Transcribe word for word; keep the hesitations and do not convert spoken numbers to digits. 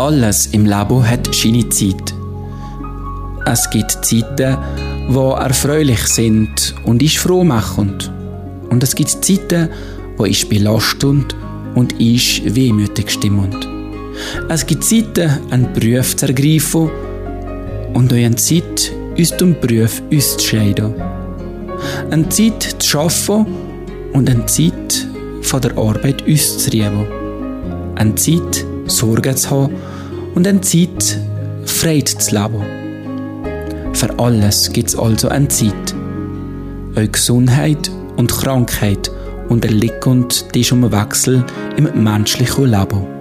Alles im Leben hat seine Zeit. Es gibt Zeiten, die erfreulich sind und ist frohmachend. Und es gibt Zeiten, die ist belastend und ist wehmütig stimmend. Es gibt Zeiten, einen Beruf zu ergreifen und auch eine Zeit, uns zum Beruf auszuscheiden. Eine Zeit zu arbeiten und eine Zeit von der Arbeit auszurieben. Eine Zeit, Sorgen zu haben und eine Zeit, Freude zu leben. Für alles gibt es also eine Zeit. Auch Gesundheit und Krankheit unterliegen diesem Wechsel im menschlichen Leben.